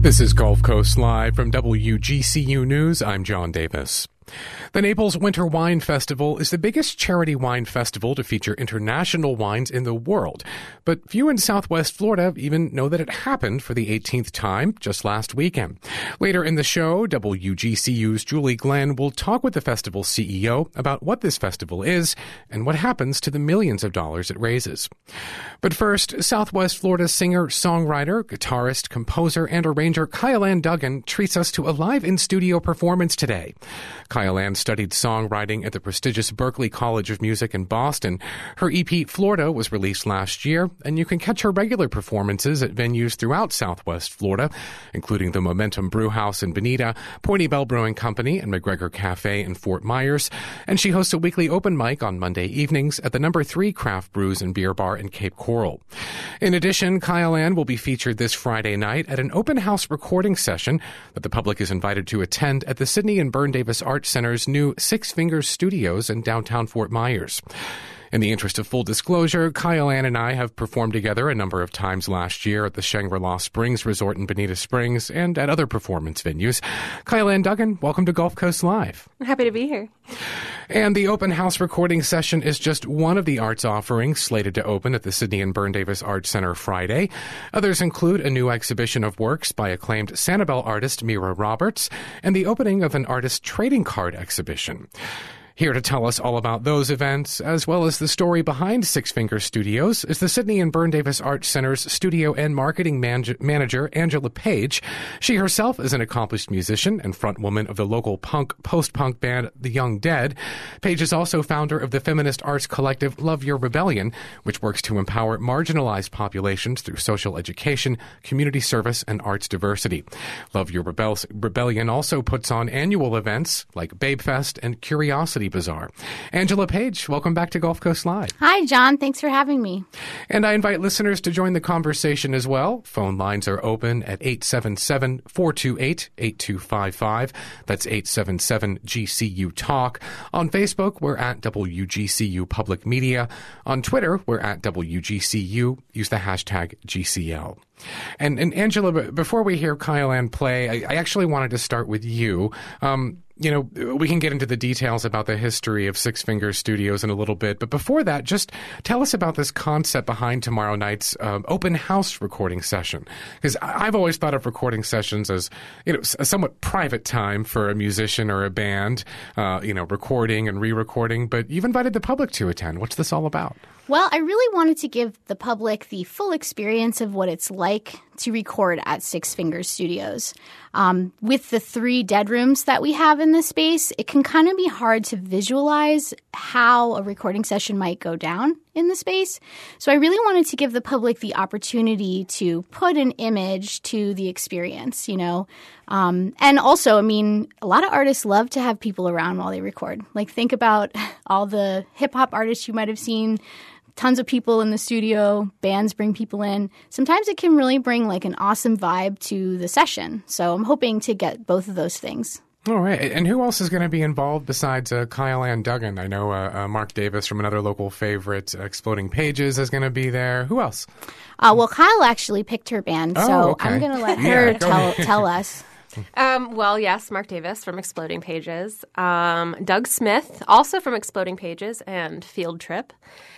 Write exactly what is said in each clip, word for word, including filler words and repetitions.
This is Gulf Coast Live from W G C U News. I'm John Davis. The Naples Winter Wine Festival is the biggest charity wine festival to feature international wines in the world. But few in Southwest Florida even know that it happened for the eighteenth time just last weekend. Later in the show, W G C U's Julie Glenn will talk with the festival's C E O about what this festival is and what happens to the millions of dollars it raises. But first, Southwest Florida singer, songwriter, guitarist, composer, and arranger Kyle Ann Duggan treats us to a live in-studio performance today. Kyle Ann studied songwriting at the prestigious Berklee College of Music in Boston. Her E P, Florida, was released last year, and you can catch her regular performances at venues throughout Southwest Florida, including the Momentum Brewhouse in Bonita, Pointy Bell Brewing Company, and McGregor Cafe in Fort Myers. And she hosts a weekly open mic on Monday evenings at the number three Craft Brews and Beer Bar in Cape Coral. In addition, Kyle Ann will be featured this Friday night at an open house recording session that the public is invited to attend at the Sidney and Byrne Davis Art Center's new Six Fingers Studios in downtown Fort Myers. In the interest of full disclosure, Kyle Ann and I have performed together a number of times last year at the Shangri-La Springs Resort in Bonita Springs and at other performance venues. Kyle Ann Duggan, welcome to Gulf Coast Live. I'm happy to be here. And the open house recording session is just one of the arts offerings slated to open at the Sidney and Byrne Davis Art Center Friday. Others include a new exhibition of works by acclaimed Sanibel artist Mira Roberts and the opening of an artist trading card exhibition. Here to tell us all about those events, as well as the story behind Six Finger Studios, is the Sidney and Byrne Davis Art Center's studio and marketing man- manager, Angela Page. She herself is an accomplished musician and frontwoman of the local punk, post-punk band The Young Dead. Page is also founder of the feminist arts collective Love Your Rebellion, which works to empower marginalized populations through social education, community service, and arts diversity. Love Your Rebel- Rebellion also puts on annual events like Babe Fest and Curiosity Bazaar. Angela Page, welcome back to Gulf Coast Live. Hi, John. Thanks for having me. And I invite listeners to join the conversation as well. Phone lines are open at eight seven seven, four two eight, eight two five five. That's eight seven seven G C U Talk. On Facebook, we're at W G C U Public Media. On Twitter, we're at W G C U. Use the hashtag G C L. And, and Angela, before we hear Kyle Ann play, I, I actually wanted to start with you. Um, you know, we can get into the details about the history of Six Fingers Studios in a little bit. But before that, just tell us about this concept behind tomorrow night's um, open house recording session. Because I've always thought of recording sessions as, you know, a somewhat private time for a musician or a band, uh, you know, recording and re-recording. But you've invited the public to attend. What's this all about? Well, I really wanted to give the public the full experience of what it's like to record at Six Fingers Studios. Um, with the three dead rooms that we have in this space, it can kind of be hard to visualize how a recording session might go down in the space. So I really wanted to give the public the opportunity to put an image to the experience, you know. Um, and also, I mean, a lot of artists love to have people around while they record. Like, think about all the hip-hop artists you might have seen. Tons of people in the studio, bands bring people in. Sometimes it can really bring like an awesome vibe to the session. So I'm hoping to get both of those things. All right. And who else is going to be involved besides uh, Kyle Ann Duggan? I know uh, uh, Mark Davis from another local favorite, uh, Exploding Pages, is going to be there. Who else? Uh, well, Kyle actually picked her band, oh, so okay. I'm going to let her yeah, tell, tell us. Um, well, yes, Mark Davis from Exploding Pages. Um, Doug Smith, also from Exploding Pages and Field Trip.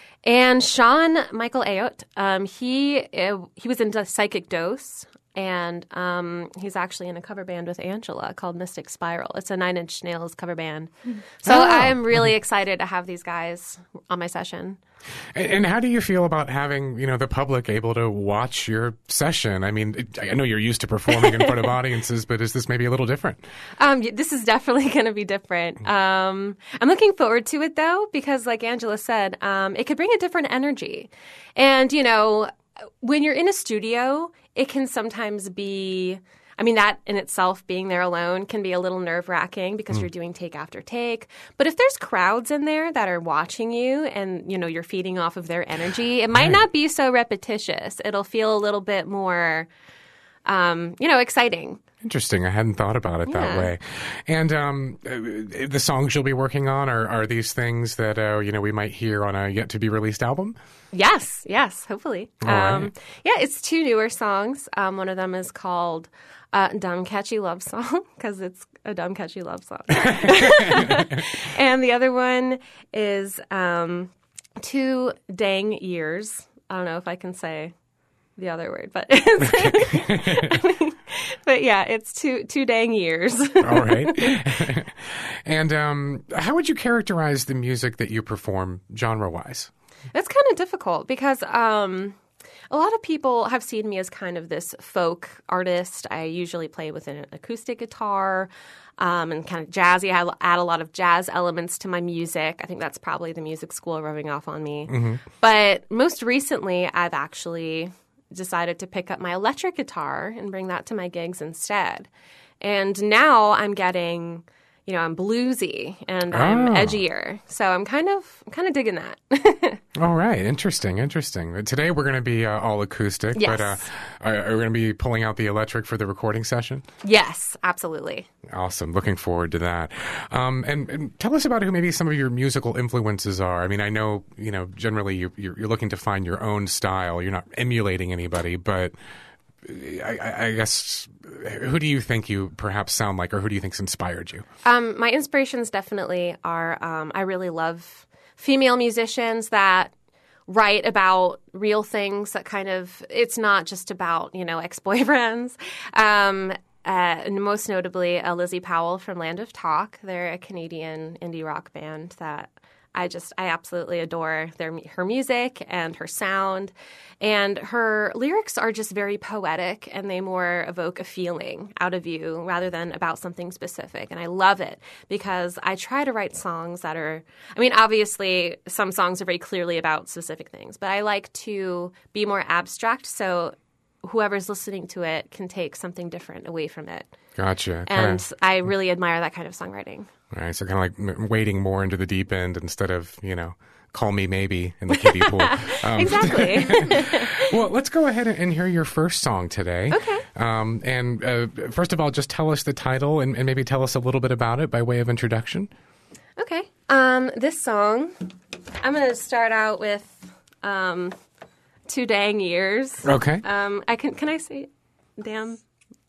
And Sean Michael Ayotte, um, he uh, he was in Psychic Dose, and um, he's actually in a cover band with Angela called Mystic Spiral. It's a Nine Inch Nails cover band. So oh. I'm really excited to have these guys on my session. And, and how do you feel about having, you know, the public able to watch your session? I mean, I know you're used to performing in front of audiences, but is this maybe a little different? Um, this is definitely going to be different. Um, I'm looking forward to it, though, because like Angela said, um, it could bring a different energy. And, you know, when you're in a studio, it can sometimes be – I mean, that in itself, being there alone, can be a little nerve-wracking because mm. you're doing take after take. But if there's crowds in there that are watching you and, you know, you're feeding off of their energy, it might right. not be so repetitious. It'll feel a little bit more um, you know, exciting. Interesting. I hadn't thought about it that Yeah. way. And um, uh, the songs you'll be working on, are, are these things that, uh, you know, we might hear on a yet-to-be-released album? Yes, yes, hopefully. All um, right. Yeah, it's two newer songs. Um, one of them is called uh, Dumb Catchy Love Song, because it's a dumb catchy love song. And the other one is um, Two Dang Years. I don't know if I can say the other word, but it's, I mean, but yeah, it's two two dang years. All right. And um, how would you characterize the music that you perform genre-wise? It's kind of difficult because um, a lot of people have seen me as kind of this folk artist. I usually play with an acoustic guitar um, and kind of jazzy. I add a lot of jazz elements to my music. I think that's probably the music school rubbing off on me. Mm-hmm. But most recently, I've actually decided to pick up my electric guitar and bring that to my gigs instead. And now I'm getting, you know, I'm bluesy and I'm Oh. edgier. So I'm kind of I'm kind of digging that. All right. Interesting. Interesting. Today we're going to be uh, all acoustic, Yes. but uh, are, are we going to be pulling out the electric for the recording session? Yes, absolutely. Awesome. Looking forward to that. Um, and, and tell us about who maybe some of your musical influences are. I mean, I know, you know, generally you, you're, you're looking to find your own style. You're not emulating anybody, but I, I, I guess who do you think you perhaps sound like, or who do you think's inspired you? Um, my inspirations definitely are, um, I really love female musicians that write about real things that kind of, it's not just about, you know, ex-boyfriends. Um, uh, and most notably, uh, Lizzie Powell from Land of Talk. They're a Canadian indie rock band that I just, I absolutely adore their her music and her sound. And her lyrics are just very poetic, and they more evoke a feeling out of you rather than about something specific. And I love it because I try to write songs that are, I mean, obviously some songs are very clearly about specific things, but I like to be more abstract so whoever's listening to it can take something different away from it. Gotcha. And Kinda, I really admire that kind of songwriting. right. So kind of like m- wading more into the deep end instead of, you know, call me maybe in the kiddie pool. Um, Exactly. Well, let's go ahead and hear your first song today. Okay. Um, and uh, first of all, just tell us the title and, and maybe tell us a little bit about it by way of introduction. Okay. Um, this song, I'm going to start out with um, Two Dang Years. Okay. Um, I can can I say damn?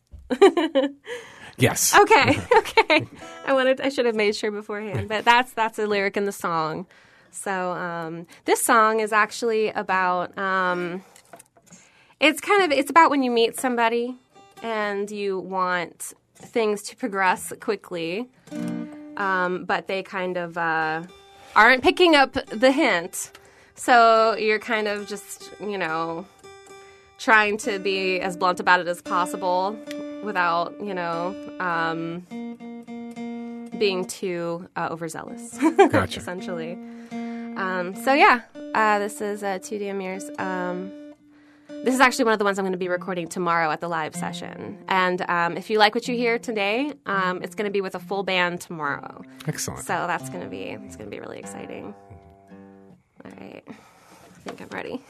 Yes. Okay. Okay. I wanted I should have made sure beforehand, but that's that's a lyric in the song. So um, this song is actually about um, it's kind of it's about when you meet somebody and you want things to progress quickly, um, but they kind of uh, aren't picking up the hint. So you're kind of just, you know, trying to be as blunt about it as possible without, you know, um, being too uh, overzealous, Gotcha. essentially. Um, so, yeah, uh, this is uh, Two Damn Years. Um, this is actually one of the ones I'm going to be recording tomorrow at the live session. And um, if you like what you hear today, um, it's going to be with a full band tomorrow. Excellent. So that's going to be it's going to be really exciting. All right. I think I'm ready.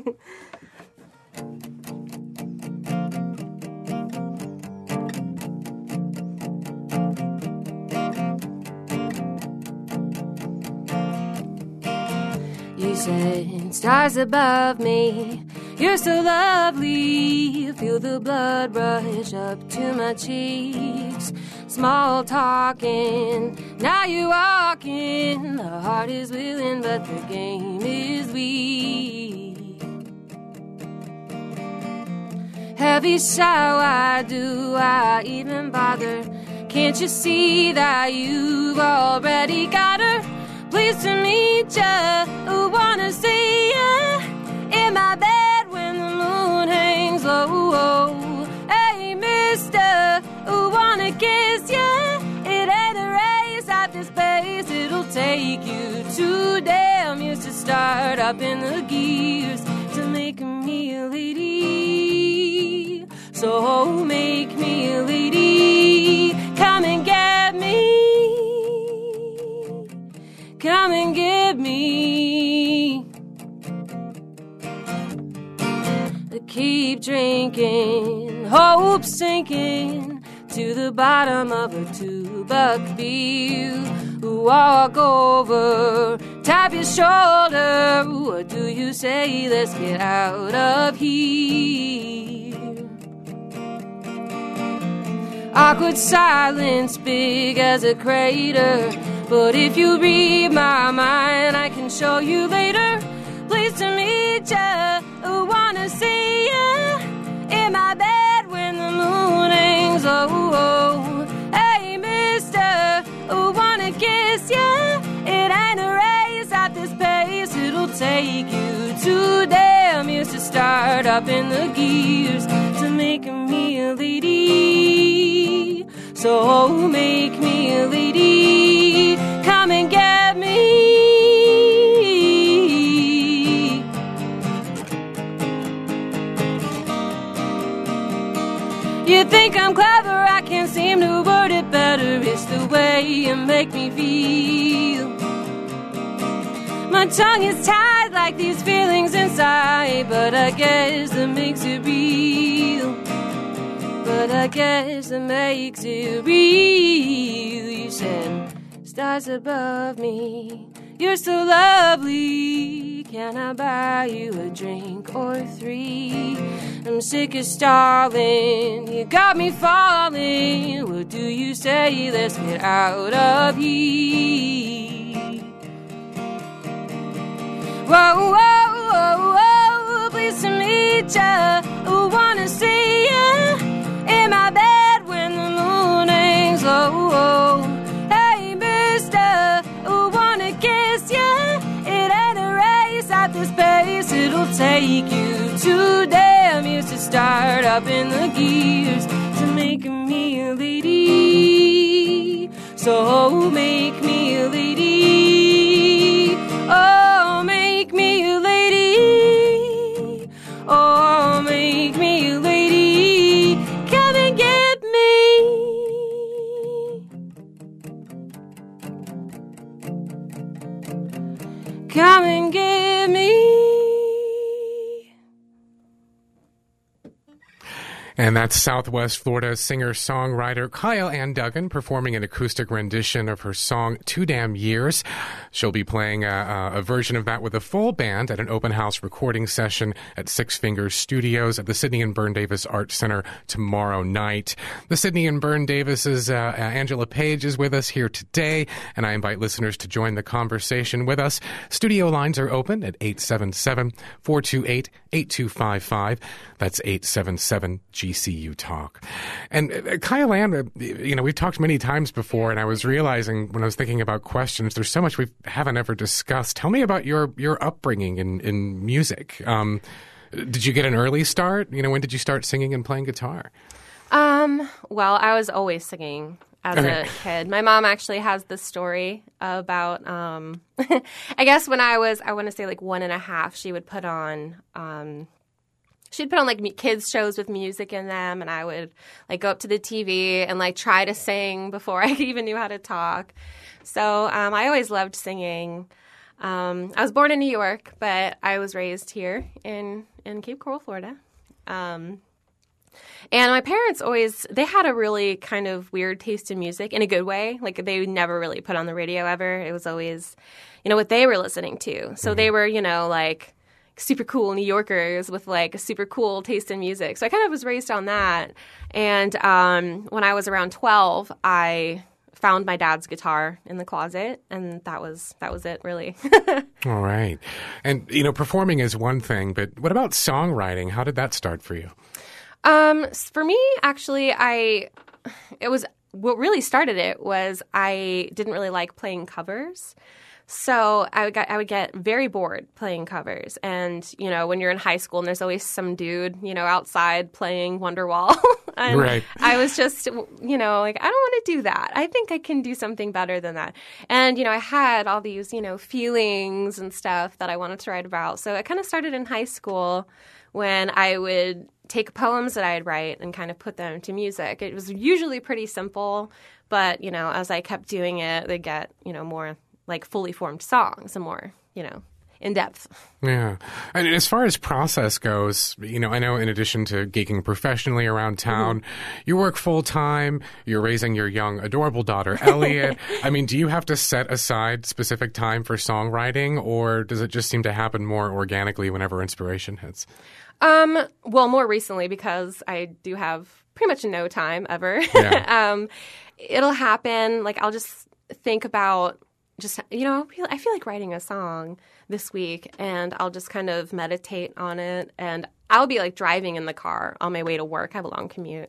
You said stars above me, you're so lovely. Feel the blood rush up to my cheeks. Small talking, now you're walking. The heart is willing, but the game is weak. Heavy shower, why do I even bother? Can't you see that you've already got her? Pleased to meet ya, wanna see ya in my bed when the moon hangs low. Hey, mister, wanna kiss ya? It ain't a race at this pace, it'll take you two damn years to start up in the gears to make me a lady. So make me a lady, come and get me. Come and get me. to keep drinking, hope sinking to the bottom of a two-buck bill. Walk over, tap your shoulder. What do you say? Let's get out of here. Awkward silence, big as a crater. But if you read my mind, I can show you later. Pleased to meet ya, wanna see ya in my bed when the moon hangs low. Hey, mister, wanna kiss ya? It ain't a race at this pace. It'll take you two damn years to start up in the gears to make me a lady. So make me a lady. Come and get me. You think I'm clever, I can't seem to word it better. It's the way you make me feel. My tongue is tied like these feelings inside, but I guess that makes it real. But I guess that makes it real. You said, stars above me, you're so lovely. Can I buy you a drink or three? I'm sick of stalling, you got me falling. What do you say? Let's get out of here. Whoa, whoa, whoa, whoa, pleased to meet ya. Wanna see ya in my bed when the moon hangs low. Hey, mister, wanna kiss ya? It ain't a race at this pace. It'll take you two damn years to start up in the gears to make me a lady. So make me a lady. Oh, make me a lady. Oh, make me a lady. Come and get me. Come and get me. And that's Southwest Florida singer-songwriter Kyle Ann Duggan performing an acoustic rendition of her song Two Damn Years. She'll be playing a, a version of that with a full band at an open house recording session at Six Fingers Studios at the Sidney and Byrne Davis Arts Center tomorrow night. The Sidney and Byrne Davis's uh, uh, Angela Page is with us here today, and I invite listeners to join the conversation with us. Studio lines are open at eight seven seven, four two eight, eight two five five. That's eight seven seven, G C U Talk. And uh, Kyle Ann, uh, you know, we've talked many times before, and I was realizing when I was thinking about questions, there's so much we haven't ever discussed. Tell me about your, your upbringing in, in music. Um, did you get an early start? You know, when did you start singing and playing guitar? Um, well, I was always singing as Okay. a kid. My mom actually has this story about, um, I guess when I was, I want to say like one and a half, she would put on, um, she'd put on like mu- kids shows with music in them, and I would like go up to the T V and like try to sing before I even knew how to talk. So um, I always loved singing. Um, I was born in New York, but I was raised here in, in Cape Coral, Florida. Um, and my parents always, they had a really kind of weird taste in music in a good way. Like they never really put on the radio ever. It was always, you know, what they were listening to. So they were, you know, like super cool New Yorkers with like a super cool taste in music. So I kind of was raised on that. And um, when I was around twelve, I found my dad's guitar in the closet, and that was that was it, really. All right. And, you know, performing is one thing, but what about songwriting? How did that start for you? Um, for me, actually, I it was what really started it was I didn't really like playing covers. So I would get, I would get very bored playing covers. And, you know, when you're in high school and there's always some dude, you know, outside playing Wonderwall. and Right. I was just, you know, like, I don't want to do that. I think I can do something better than that. And, you know, I had all these, you know, feelings and stuff that I wanted to write about. So it kind of started in high school when I would take poems that I'd write and kind of put them to music. It was usually pretty simple, but, you know, as I kept doing it, they get, you know, more like fully formed songs and more, you know, in depth. Yeah. And as far as process goes, you know, I know in addition to gigging professionally around town, mm-hmm. you work full time, you're raising your young, adorable daughter, Elliot. I mean, do you have to set aside specific time for songwriting, or does it just seem to happen more organically whenever inspiration hits? Um, well, more recently, because I do have pretty much no time ever. Yeah. um, it'll happen. Like, I'll just think about just, you know, I feel like writing a song this week, and I'll just kind of meditate on it. And I'll be like driving in the car on my way to work. I have a long commute.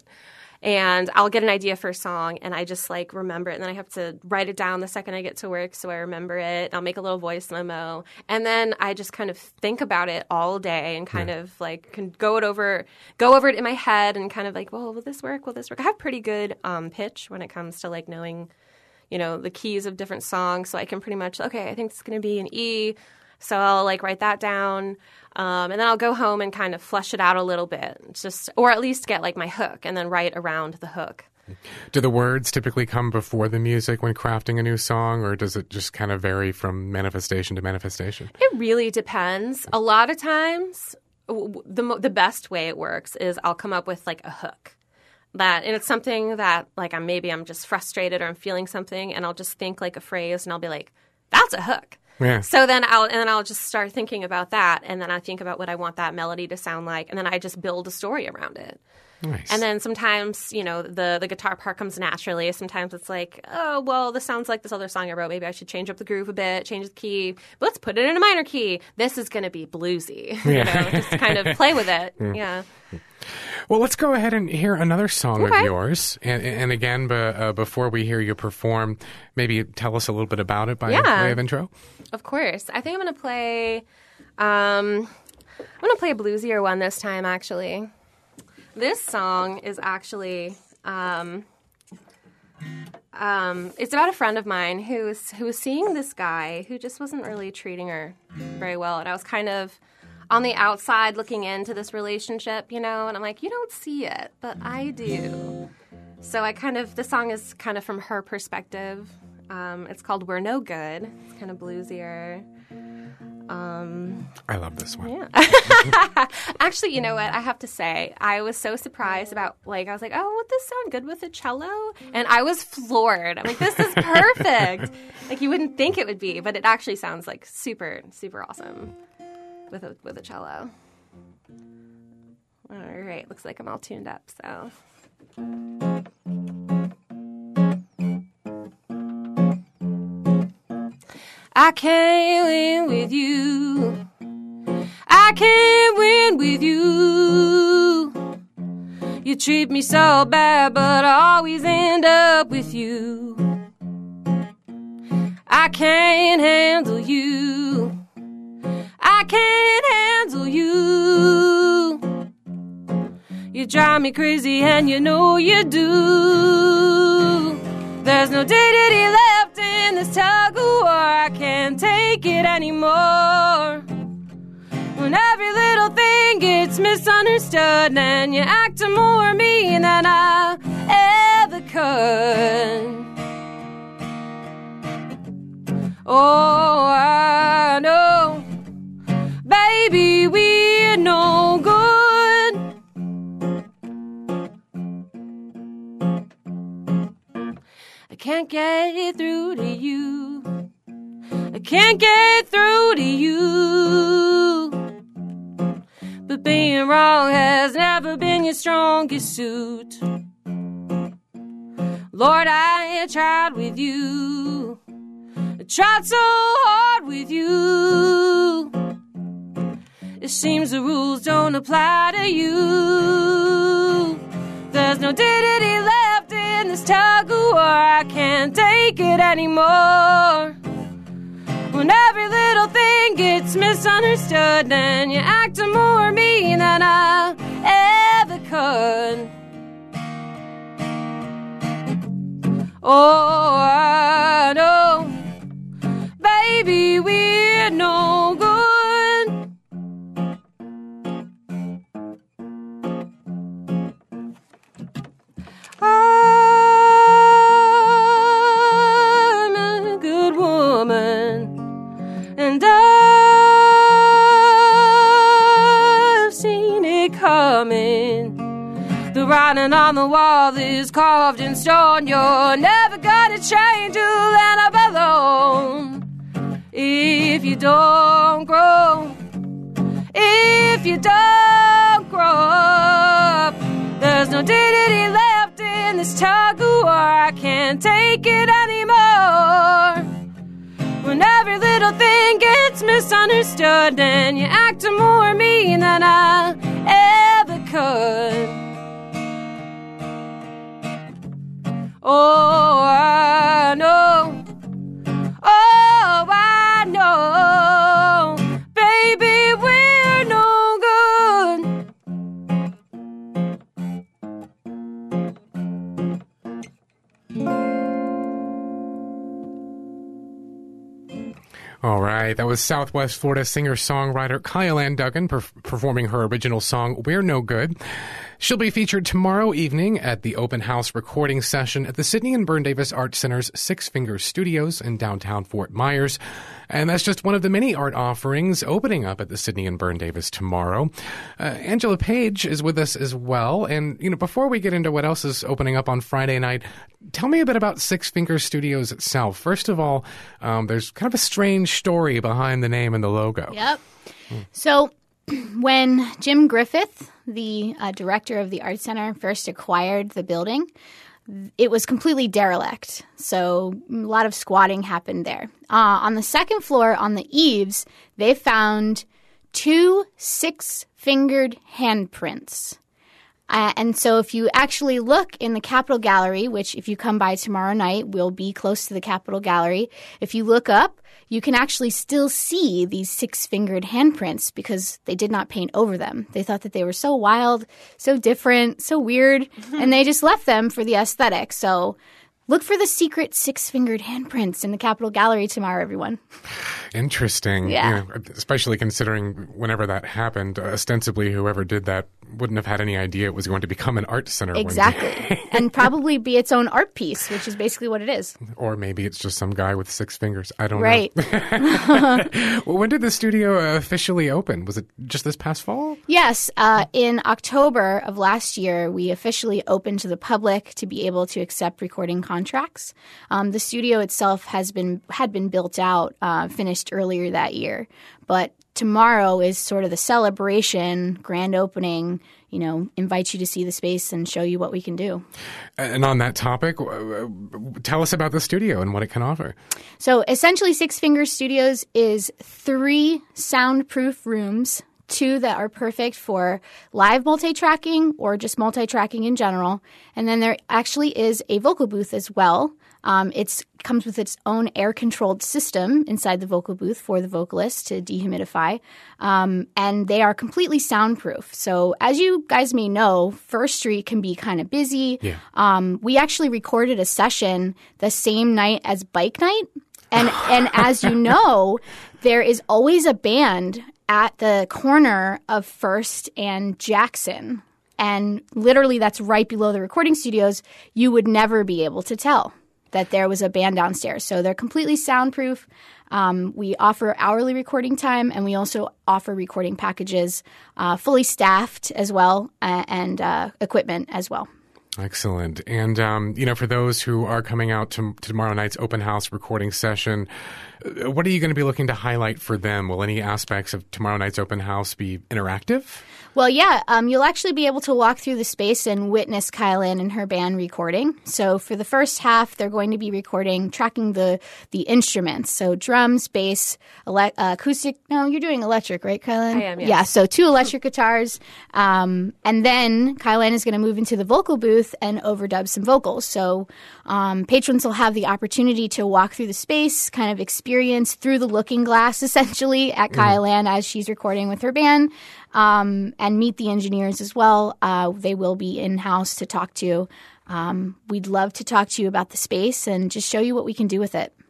And I'll get an idea for a song, and I just like remember it. And then I have to write it down the second I get to work so I remember it. I'll make a little voice memo. And then I just kind of think about it all day and kind yeah. of like can go it over, go over it in my head and kind of like, well, will this work? Will this work? I have pretty good um, pitch when it comes to like knowing, you know, the keys of different songs. So I can pretty much, okay, I think it's going to be an E. So I'll like write that down, um, and then I'll go home and kind of flesh it out a little bit, just or at least get like my hook and then write around the hook. Do the words typically come before the music when crafting a new song, or does it just kind of vary from manifestation to manifestation? It really depends. A lot of times, the the best way it works is I'll come up with like a hook. That and it's something that like I'm maybe I'm just frustrated or I'm feeling something, and I'll just think like a phrase and I'll be like, that's a hook. Yeah. So then I'll and then I'll just start thinking about that, and then I think about what I want that melody to sound like, and then I just build a story around it. Nice. And then sometimes, you know, the the guitar part comes naturally. Sometimes it's like, oh, well, this sounds like this other song I wrote. Maybe I should change up the groove a bit, change the key. But let's put it in a minor key. This is going to be bluesy. Yeah. You know, just kind of play with it. Yeah. yeah. Well, let's go ahead and hear another song okay. of yours. And, and again, b- uh, before we hear you perform, maybe tell us a little bit about it by yeah. way of intro. Of course. I think I'm going to play, um, I'm going to play a bluesier one this time, actually. This song is actually, um, um, it's about a friend of mine who was, who was seeing this guy who just wasn't really treating her very well. And I was kind of on the outside looking into this relationship, you know, and I'm like, you don't see it, but I do. So I kind of, the song is kind of from her perspective. Um, it's called We're No Good. It's kind of bluesier. Um, I love this one. Yeah. Actually, you know what? I have to say, I was so surprised about, like, I was like, oh, would this sound good with a cello? And I was floored. I'm like, this is perfect. Like, you wouldn't think it would be, but it actually sounds, like, super, super awesome with a, with a cello. All right. Looks like I'm all tuned up, so... I can't win with you. I can't win with you. You treat me so bad, but I always end up with you. I can't handle you. I can't handle you. You drive me crazy and you know you do. There's no dignity left in this tug of war. I can't take it anymore. When every little thing gets misunderstood and you act more mean than I ever could. Oh, I know, baby, we're no good. I can't get through to you. I can't get through to you. But being wrong has never been your strongest suit. Lord, I tried with you. I tried so hard with you. It seems the rules don't apply to you. There's no dignity left in this tug of war. I can't take it anymore. When every little thing gets misunderstood and you act more mean than I ever could. Oh, I know, baby, we're no good. I'm a good woman, and I coming. The writing on the wall is carved in stone. You're never gonna change who then I belong. If you don't grow, if you don't grow up, there's no dignity left in this tug of war. I can't take it anymore. When every little thing gets misunderstood, and you act more mean than I ever could. Oh, I know. Oh, I know. Baby, we're no good. All right, that was Southwest Florida singer-songwriter Kyle Ann Duggan per- performing her original song, We're No Good. She'll be featured tomorrow evening at the open house recording session at the Sidney and Byrne Davis Art Center's Six Fingers Studios in downtown Fort Myers. And that's just one of the many art offerings opening up at the Sidney and Byrne Davis tomorrow. Uh, Angela Page is with us as well. And, you know, before we get into what else is opening up on Friday night, tell me a bit about Six Fingers Studios itself. First of all, um, there's kind of a strange story behind the name and the logo. Yep. So when Jim Griffith, the uh, director of the Art Center, first acquired the building, it was completely derelict. So a lot of squatting happened there. Uh, on the second floor, on the eaves, they found two six-fingered handprints. Uh, and so if you actually look in the Capitol Gallery, which if you come by tomorrow night will be close to the Capitol Gallery, if you look up, you can actually still see these six-fingered handprints because they did not paint over them. They thought that they were so wild, so different, so weird, and they just left them for the aesthetic. So look for the secret six-fingered handprints in the Capitol Gallery tomorrow, everyone. Interesting. Yeah. You know, especially considering whenever that happened, ostensibly whoever did that wouldn't have had any idea it was going to become an art center Exactly. one day. And probably be its own art piece, which is basically what it is. Or maybe it's just some guy with six fingers. I don't right. know. Well, when did the studio officially open? Was it just this past fall? Yes. Uh, in October of last year, we officially opened to the public to be able to accept recording contracts. Um, the studio itself has been had been built out, uh, finished earlier that year. But tomorrow is sort of the celebration, grand opening, you know, invite you to see the space and show you what we can do. And on that topic, tell us about the studio and what it can offer. So essentially, Six Fingers Studios is three soundproof rooms, two that are perfect for live multi-tracking or just multi-tracking in general. And then there actually is a vocal booth as well. Um, it comes with its own air-controlled system inside the vocal booth for the vocalist to dehumidify, um, and they are completely soundproof. So as you guys may know, First Street can be kind of busy. Yeah. Um, we actually recorded a session the same night as Bike Night, and and as you know, there is always a band at the corner of First and Jackson, and literally that's right below the recording studios. You would never be able to tell that there was a band downstairs. So they're completely soundproof. Um, we offer hourly recording time, and we also offer recording packages, uh, fully staffed as well, uh, and uh, equipment as well. Excellent. And, um, you know, for those who are coming out to, to tomorrow night's open house recording session, what are you going to be looking to highlight for them? Will any aspects of tomorrow night's open house be interactive? Well, yeah, um, you'll actually be able to walk through the space and witness Kyle Ann and her band recording. So for the first half, they're going to be recording, tracking the the instruments. So drums, bass, ele- uh, acoustic. No, you're doing electric, right, Kyle Ann? I am, yes. Yeah, so two electric guitars. Um, and then Kyle Ann is going to move into the vocal booth and overdub some vocals. So um, patrons will have the opportunity to walk through the space, kind of experience through the looking glass, essentially, at Kyle mm. Ann as she's recording with her band. Um, and meet the engineers as well. Uh, they will be in-house to talk to. Um, we'd love to talk to you about the space and just show you what we can do with it.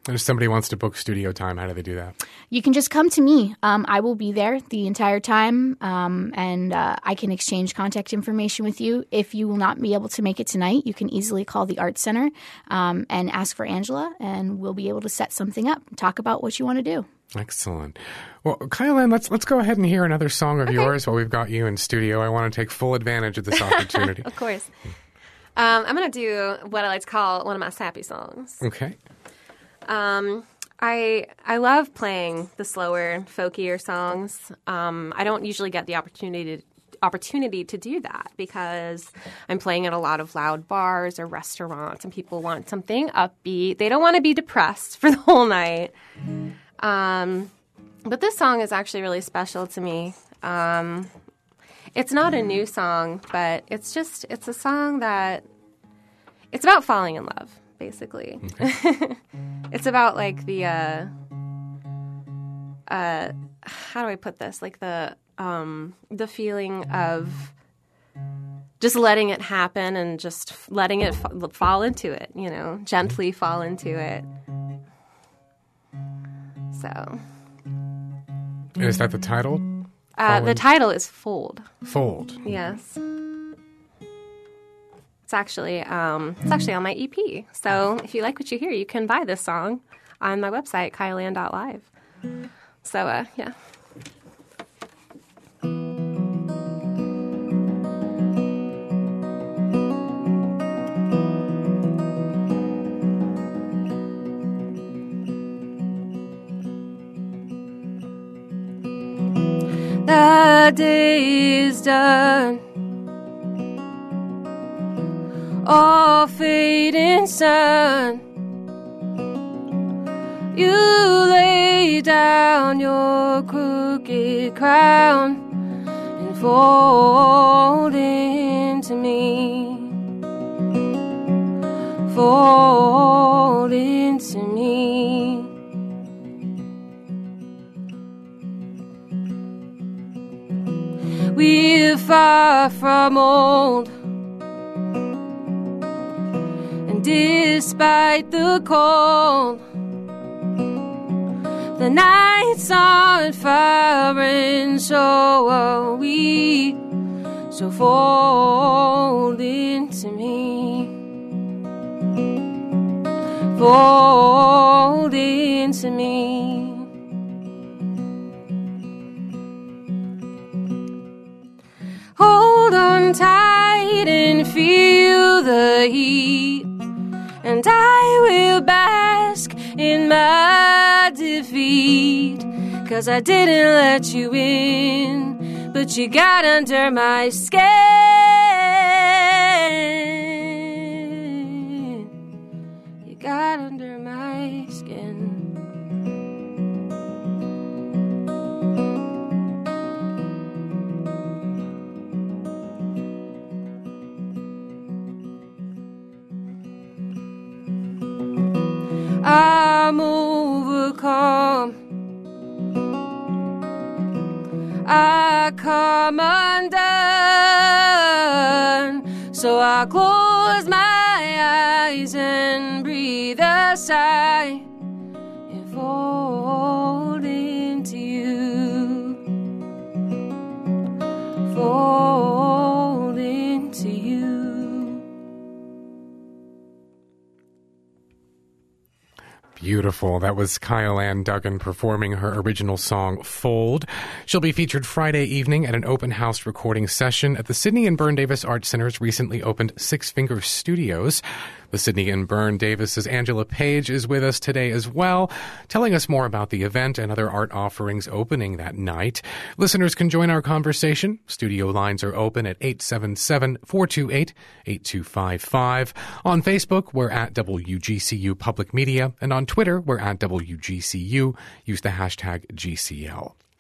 And if somebody wants to book studio time, how do they do that? You can just come to me. Um, I will be there the entire time, um, and uh, I can exchange contact information with you. If you will not be able to make it tonight, you can easily call the Art Center um, and ask for Angela, and we'll be able to set something up, talk about what you want to do. Excellent. Well, Kyle-Ann, let's let's go ahead and hear another song of okay. yours while we've got you in studio. I want to take full advantage of this opportunity. Of course. Um, I'm going to do what I like to call one of my sappy songs. Okay. Um, I I love playing the slower, folkier songs. Um, I don't usually get the opportunity to, opportunity to do that because I'm playing at a lot of loud bars or restaurants, and people want something upbeat. They don't want to be depressed for the whole night. Um, but this song is actually really special to me. Um, it's not a new song, but it's just it's a song that it's about falling in love. Basically. Okay. It's about like the uh uh how do I put this? Like the um the feeling of just letting it happen and just letting it f- fall into it, you know, gently fall into it. So. And is that the title? Uh, the title is Fold. Fold. Yes. It's actually um, it's actually on my E P. So if you like what you hear, you can buy this song on my website, kyle ann dot live. So, uh, yeah. The day is done. All fading sun, you lay down your crooked crown and fold into me, fold into me. We're far from old, despite the cold, the nights on fire, and so are we. So fold into me, fold into me. Hold on tight and feel the heat, and I will bask in my defeat, 'cause I didn't let you in, but you got under my skin. You got under my skin. I'm overcome, I come undone, so I close my eyes and breathe a sigh and fold into you, fold into you. Beautiful. That was Kyle-Ann Duggan performing her original song, Fold. She'll be featured Friday evening at an open house recording session at the Sidney and Byrne Davis Art Center's recently opened Six Finger Studios. The Sidney and Byrne Davis's Angela Page is with us today as well, telling us more about the event and other art offerings opening that night. Listeners can join our conversation. Studio lines are open at eight seven seven, four two eight, eight two five five. On Facebook, we're at W G C U Public Media, and on Twitter, we're at W G C U. Use the hashtag G C L.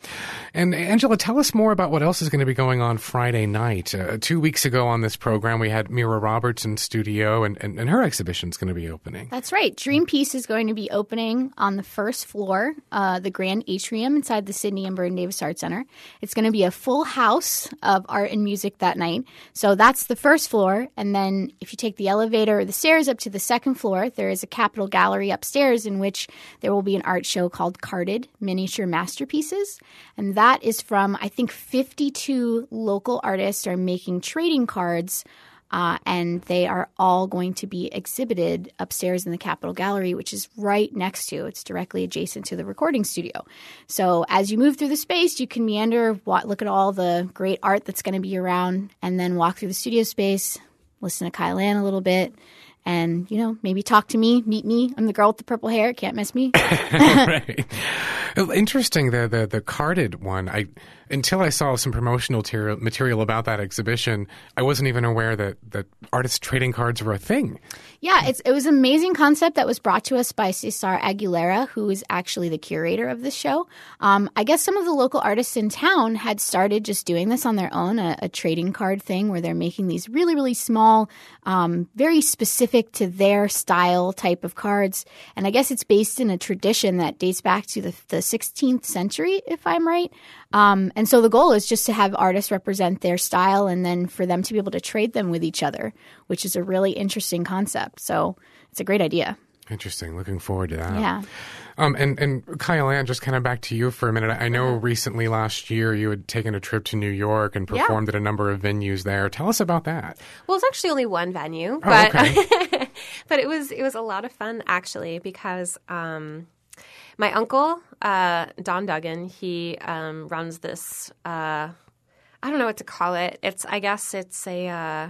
And Angela, tell us more about what else is going to be going on Friday night. Uh, two weeks ago on this program, we had Mira Roberts in studio, and, and, and her exhibition is going to be opening. That's right. Dream Piece is going to be opening on the first floor, uh, the Grand Atrium inside the Sidney and Vernon Davis Art Center. It's going to be a full house of art and music that night. So that's the first floor. And then if you take the elevator or the stairs up to the second floor, there is a Capitol Gallery upstairs in which there will be an art show called Carded Miniature Masterpieces. And that is from, I think, fifty-two local artists are making trading cards, uh, and they are all going to be exhibited upstairs in the Capitol Gallery, which is right next to, it's directly adjacent to the recording studio. So as you move through the space, you can meander, look at all the great art that's going to be around, and then walk through the studio space, listen to Kyle Ann a little bit, and, you know, maybe talk to me, meet me. I'm the girl with the purple hair. Can't miss me. Right. Interesting, the, the the carded one. I until I saw some promotional material, material about that exhibition, I wasn't even aware that, that artists trading cards were a thing. Yeah, it's, it was an amazing concept that was brought to us by Cesar Aguilera, who is actually the curator of this show. Um, I guess some of the local artists in town had started just doing this on their own, a, a trading card thing where they're making these really, really small, um, very specific to their style type of cards. And I guess it's based in a tradition that dates back to the, the sixteenth century, if I'm right. Um, and so the goal is just to have artists represent their style and then for them to be able to trade them with each other, which is a really interesting concept. So it's a great idea. Interesting. Looking forward to that. Yeah. Um, and, and Kyle Ann, just kind of back to you for a minute. I know recently last year you had taken a trip to New York and performed yeah. at a number of venues there. Tell us about that. Well, it's actually only one venue, Oh, but okay. but it was it was a lot of fun actually because um, my uncle uh, Don Duggan, he um, runs this. Uh, I don't know what to call it. It's I guess it's a. Uh,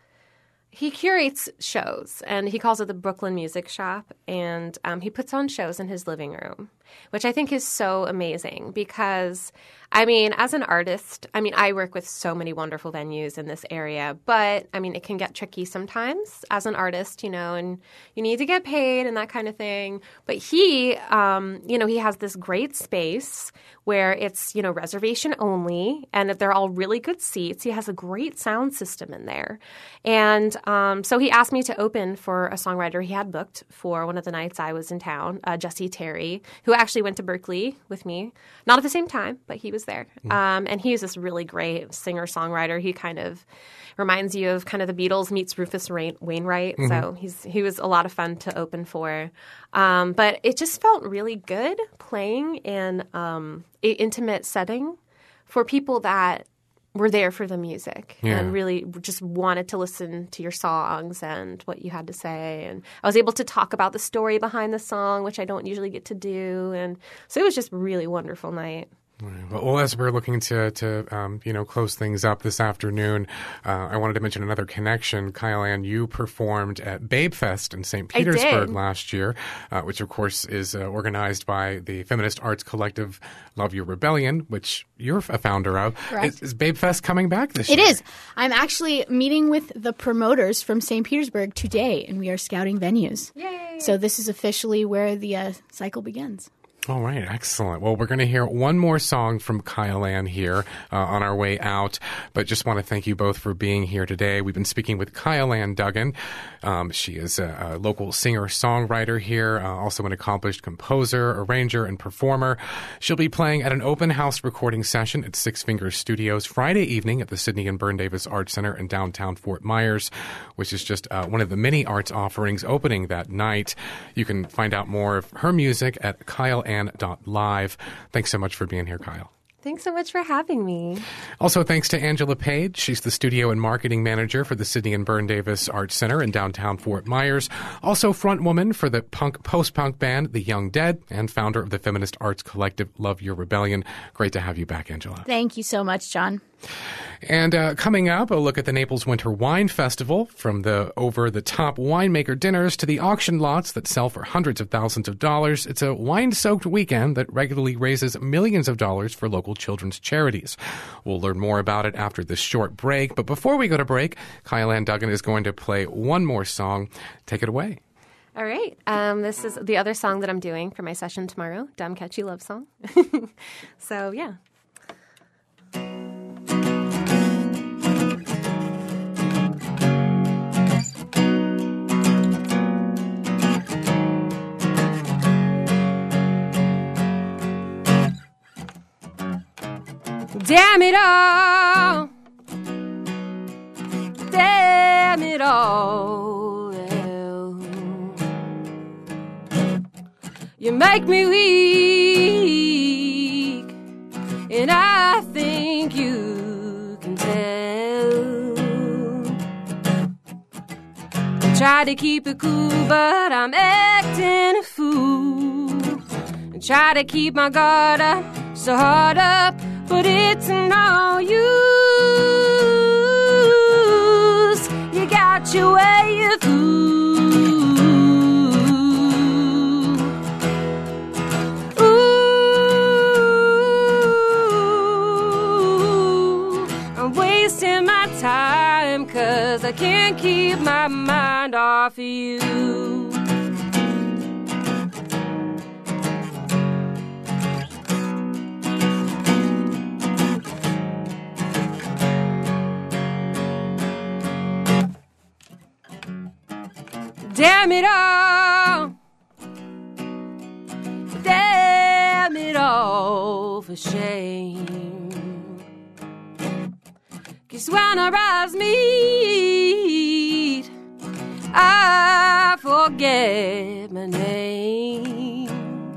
He curates shows, and he calls it the Brooklyn Music Shop, and um, he puts on shows in his living room, which I think is so amazing because, I mean, as an artist, I mean, I work with so many wonderful venues in this area, but, I mean, it can get tricky sometimes as an artist, you know, and you need to get paid and that kind of thing. But he, um, you know, he has this great space where it's, you know, reservation only, and that they're all really good seats. He has a great sound system in there. And um, so he asked me to open for a songwriter he had booked for one of the nights I was in town, uh, Jesse Terry, who actually went to Berkeley with me. Not at the same time, but he was there. Mm. Um, and he's this really great singer-songwriter. He kind of reminds you of kind of the Beatles meets Rufus Rain- Wainwright. Mm-hmm. So he's he was a lot of fun to open for. Um, but it just felt really good playing in um, an intimate setting for people that were there for the music yeah. and really just wanted to listen to your songs and what you had to say. And I was able to talk about the story behind the song, which I don't usually get to do. And so it was just a really wonderful night. Well, as we're looking to, to um, you know, close things up this afternoon, uh, I wanted to mention another connection. Kyle Ann, you performed at Babe Fest in Saint Petersburg last year, uh, which, of course, is uh, organized by the feminist arts collective Love Your Rebellion, which you're a founder of. Is, is Babe Fest coming back this it year? It is. I'm actually meeting with the promoters from Saint Petersburg today, and we are scouting venues. Yay! So this is officially where the uh, cycle begins. All right, excellent. Well, we're going to hear one more song from Kyle Ann here uh, on our way out, but just want to thank you both for being here today. We've been speaking with Kyle Ann Duggan. Um, she is a, a local singer-songwriter here, uh, also an accomplished composer, arranger, and performer. She'll be playing at an open house recording session at Six Fingers Studios Friday evening at the Sidney and Vernon Davis Art Center in downtown Fort Myers, which is just uh, one of the many arts offerings opening that night. You can find out more of her music at Kyle Ann dot live. Thanks so much for being here, Kyle. Thanks so much for having me. Also, thanks to Angela Page. She's the studio and marketing manager for the Sidney and Vernon Davis Art Center in downtown Fort Myers. Also, front woman for the punk post-punk band The Young Dead and founder of the feminist arts collective Love Your Rebellion. Great to have you back, Angela. Thank you so much, John. And uh, coming up, a look at the Naples Winter Wine Festival, from the over-the-top winemaker dinners to the auction lots that sell for hundreds of thousands of dollars. It's a wine-soaked weekend that regularly raises millions of dollars for local children's charities. We'll learn more about it after this short break. But before we go to break, Kyle Ann Duggan is going to play one more song. Take it away. All right. Um, this is the other song that I'm doing for my session tomorrow, Dumb Catchy Love Song. So, yeah. Damn it all. Damn it all. You make me weak, and I think you can tell. I try to keep it cool, but I'm acting a fool. I try to keep my guard up, so hard up, but it's no use. You got your way of ooh. Ooh, I'm wasting my time 'cause I can't keep my mind off of you. Damn it all, damn it all for shame. 'Cause when our eyes meet, I forget my name.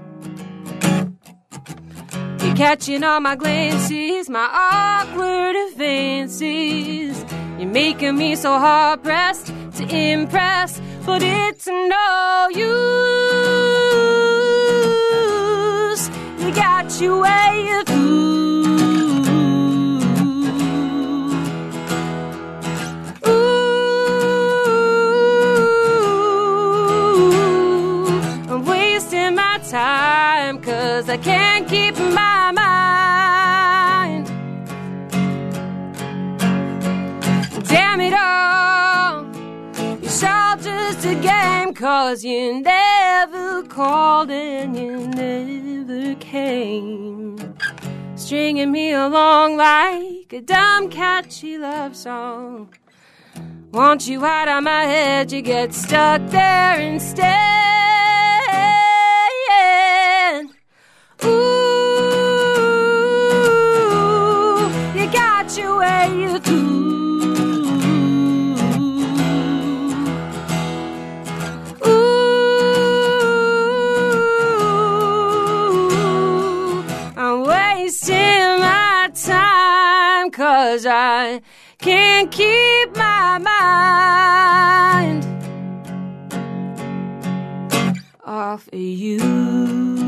You're catching all my glances, my awkward advances. You're making me so hard-pressed to impress, but it's no use. You got your way of ooh. Ooh, I'm wasting my time 'cause I can't keep my mind. Damn it all, it's all just a game, 'cause you never called and you never came, stringing me along like a dumb catchy love song. Want you out of my head, you get stuck there instead. Ooh, you got your way of ooh. Wasting my time 'cause I can't keep my mind off of you.